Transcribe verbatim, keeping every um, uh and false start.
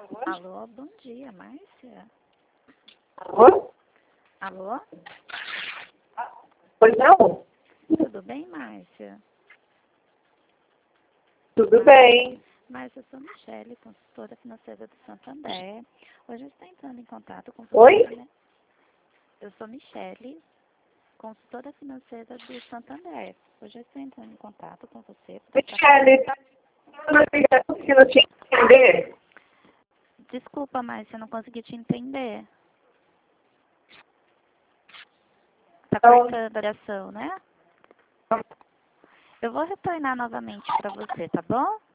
Alô, bom dia, Márcia. Alô? Alô? Pois não? Tudo bem, Márcia? Tudo bem. Márcia, eu sou Michele, consultora financeira do Santander. Hoje eu estou entrando em contato com você. Oi? Né? Eu sou Michele, consultora financeira do Santander. Hoje eu estou entrando em contato com você. Michele, tá uma ligação que não tinha que entender. Desculpa, Márcia, eu não consegui te entender. Tá Então, cortando a ligação, né? Eu vou retornar novamente para você, tá bom?